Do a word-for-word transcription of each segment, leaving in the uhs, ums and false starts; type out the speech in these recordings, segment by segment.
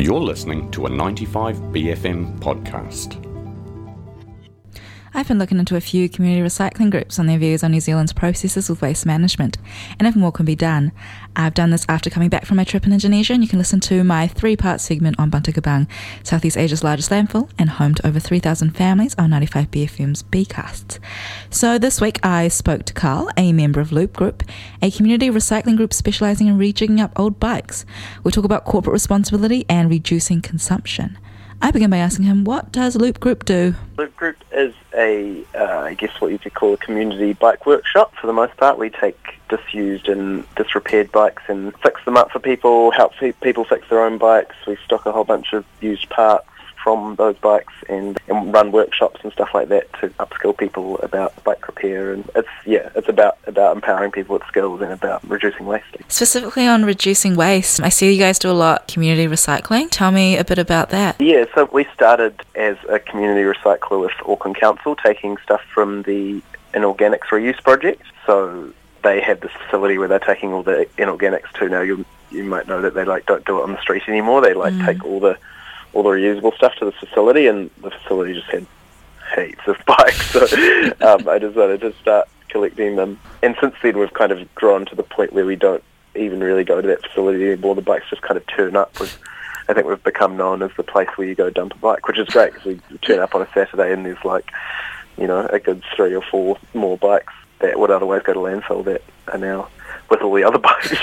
You're listening to a ninety-five B F M podcast. I've been looking into a few community recycling groups on their views on New Zealand's processes with waste management, and if more can be done. I've done this after coming back from my trip in Indonesia, and you can listen to my three-part segment on Bantar Gebang, Southeast Asia's largest landfill and home to over three thousand families on ninety-five B F M's B-Casts. So this week I spoke to Carl, a member of Loop Group, a community recycling group specialising in rejigging up old bikes. We talk about corporate responsibility and reducing consumption. I begin by asking him, what does Loop Group do? Loop Group is a, uh, I guess what you could call a community bike workshop. For the most part, we take disused and disrepaired bikes and fix them up for people, help people fix their own bikes. We stock a whole bunch of used parts from those bikes and, and run workshops and stuff like that to upskill people about bike repair. And it's yeah, it's about, about empowering people with skills and about reducing waste. Specifically on reducing waste, I see you guys do a lot of community recycling. Tell me a bit about that. Yeah, so we started as a community recycler with Auckland Council, taking stuff from the Inorganics Reuse Project. So they have this facility where they're taking all the inorganics to. Now you you might know that they like don't do it on the street anymore. They like mm. take all the all the reusable stuff to the facility, and the facility just had heaps of bikes. So um, I decided to start collecting them. And since then, we've kind of grown to the point where we don't even really go to that facility anymore. The bikes just kind of turn up. We've, I think we've become known as the place where you go dump a bike, which is great because we turn up on a Saturday and there's like, you know, a good three or four more bikes that would otherwise go to landfill that are now with all the other bikes.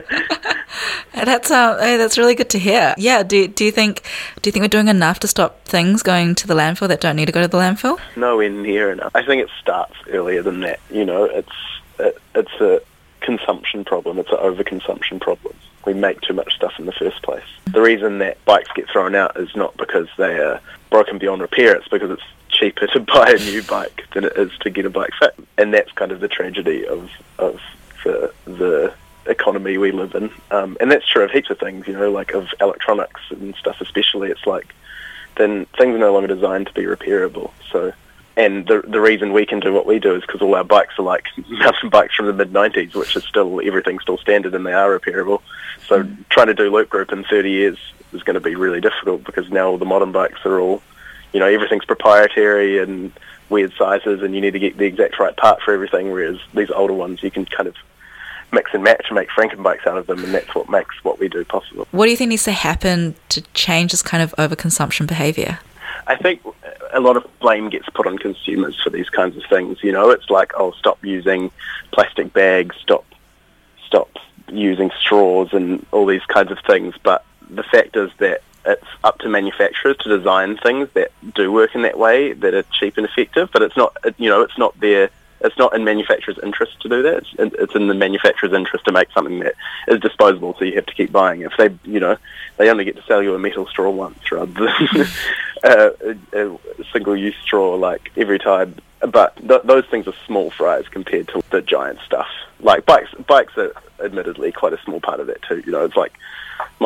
That's uh, hey, that's really good to hear. Yeah, do do you think do you think we're doing enough to stop things going to the landfill that don't need to go to the landfill? Nowhere near enough. I think it starts earlier than that. You know, it's it, it's a consumption problem. It's an overconsumption problem. We make too much stuff in the first place. The reason that bikes get thrown out is not because they are broken beyond repair. It's because it's cheaper to buy a new bike than it is to get a bike fit, and that's kind of the tragedy of of the the economy we live in, um, and that's true of heaps of things, you know, like of electronics and stuff especially. It's like, then things are no longer designed to be repairable. So, and the the reason we can do what we do is because all our bikes are like mountain bikes from the mid nineties, which is still, everything's still standard and they are repairable. So mm. trying to do Loop Group in thirty years is going to be really difficult because now all the modern bikes are all, you know, everything's proprietary and weird sizes and you need to get the exact right part for everything, whereas these older ones you can kind of mix and match and make Frankenbikes out of them, and that's what makes what we do possible. What do you think needs to happen to change this kind of overconsumption behaviour? I think a lot of blame gets put on consumers for these kinds of things. You know, it's like, oh, stop using plastic bags, stop stop using straws and all these kinds of things, but the fact is that it's up to manufacturers to design things that do work in that way, that are cheap and effective, but it's not, you know, it's not their It's not in manufacturers' interest to do that. It's in, it's in the manufacturer's interest to make something that is disposable, so you have to keep buying. If they, you know, they only get to sell you a metal straw once rather than uh, a, a single-use straw like every time. But th- those things are small fries compared to the giant stuff. Like bikes, bikes are admittedly quite a small part of that too. You know, it's like